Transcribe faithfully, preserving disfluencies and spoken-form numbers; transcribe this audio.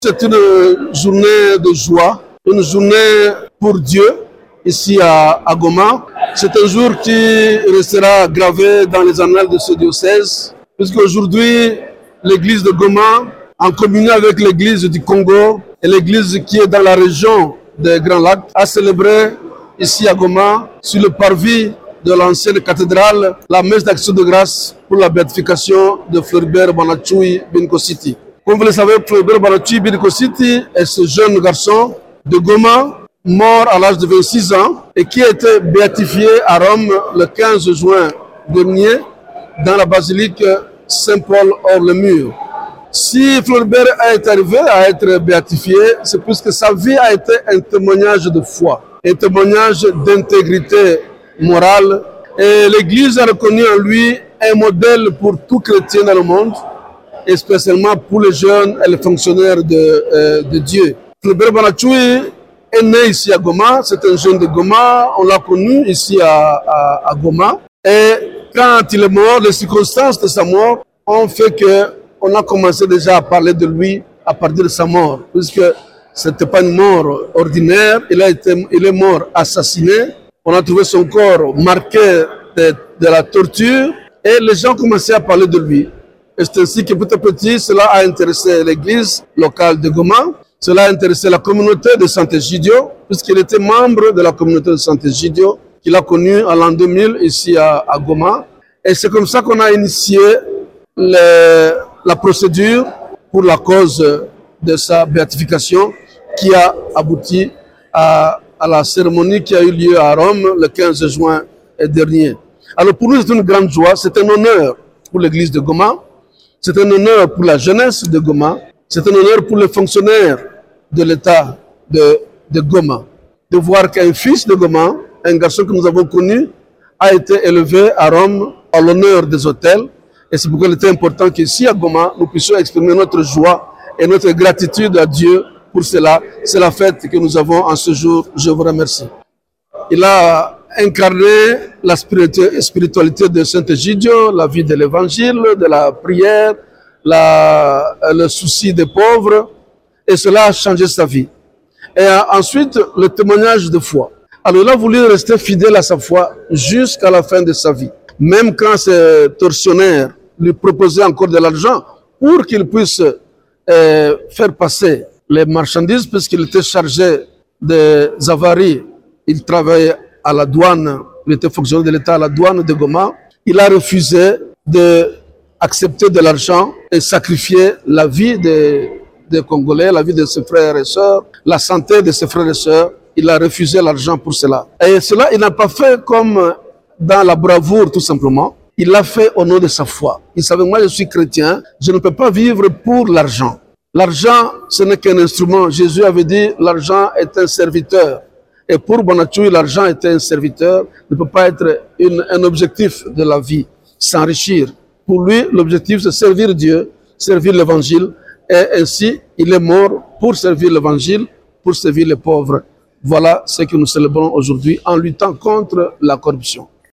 C'est une journée de joie, une journée pour Dieu ici à, à Goma. C'est un jour qui restera gravé dans les annales de ce diocèse, puisqu'aujourd'hui, l'église de Goma, en communion avec l'église du Congo et l'église qui est dans la région des Grands Lacs, a célébré ici à Goma, sur le parvis de l'ancienne cathédrale, la messe d'action de grâce pour la béatification de Floribert Bonachoui Binkositi. Comme vous le savez, Floribert Bonachoui Binkositi est ce jeune garçon de Goma, mort à l'âge de vingt-six ans et qui a été béatifié à Rome le quinze juin dernier dans la basilique Saint-Paul hors le mur. Si Floribert est arrivé à être béatifié, c'est puisque sa vie a été un témoignage de foi, un témoignage d'intégrité morale. Et l'Église a reconnu en lui un modèle pour tout chrétien dans le monde, et spécialement pour les jeunes et les fonctionnaires de, euh, de Dieu. Floribert Bonachoui est né ici à Goma, c'est un jeune de Goma, on l'a connu ici à, à, à Goma. Et quand il est mort, les circonstances de sa mort ont fait que on a commencé déjà à parler de lui à partir de sa mort, puisque ce n'était pas une mort ordinaire, il, a été, il est mort assassiné, on a trouvé son corps marqué de, de la torture, et les gens commençaient à parler de lui. Et c'est ainsi que petit à petit, cela a intéressé l'église locale de Goma, cela a intéressé la communauté de Sant'Egidio, puisqu'il était membre de la communauté de Sant'Egidio, qu'il a connue en l'an deux mille ici à, à Goma. Et c'est comme ça qu'on a initié les, la procédure pour la cause de sa béatification qui a abouti à, à la cérémonie qui a eu lieu à Rome le quinze juin dernier. Alors pour nous, c'est une grande joie, c'est un honneur pour l'église de Goma, c'est un honneur pour la jeunesse de Goma, c'est un honneur pour les fonctionnaires de l'État de, de Goma, de voir qu'un fils de Goma, un garçon que nous avons connu, a été élevé à Rome à l'honneur des autels. Et c'est pourquoi il était important qu'ici à Goma, nous puissions exprimer notre joie et notre gratitude à Dieu pour cela. C'est la fête que nous avons en ce jour. Je vous remercie. Il a incarné la spiritualité de Sant'Egidio, la vie de l'évangile, de la prière, la, le souci des pauvres. Et cela a changé sa vie. Et ensuite, le témoignage de foi. Alors il a voulu rester fidèle à sa foi jusqu'à la fin de sa vie. Même quand ces tortionnaires lui proposaient encore de l'argent pour qu'il puisse euh, faire passer les marchandises, puisqu'il était chargé des avaries. Il travaillait à la douane, il était fonctionnaire de l'État à la douane de Goma. Il a refusé d'accepter de l'argent et sacrifier la vie des, des Congolais, la vie de ses frères et sœurs, la santé de ses frères et sœurs. Il a refusé l'argent pour cela. Et cela, il n'a pas fait comme dans la bravoure, tout simplement. Il l'a fait au nom de sa foi. Il savait, moi, je suis chrétien, je ne peux pas vivre pour l'argent. L'argent, ce n'est qu'un instrument. Jésus avait dit, l'argent est un serviteur. Et pour Bonachoui, l'argent était un serviteur, ne peut pas être une, un objectif de la vie, s'enrichir. Pour lui, l'objectif, c'est servir Dieu, servir l'Évangile. Et ainsi, il est mort pour servir l'Évangile, pour servir les pauvres. Voilà ce que nous célébrons aujourd'hui en luttant contre la corruption.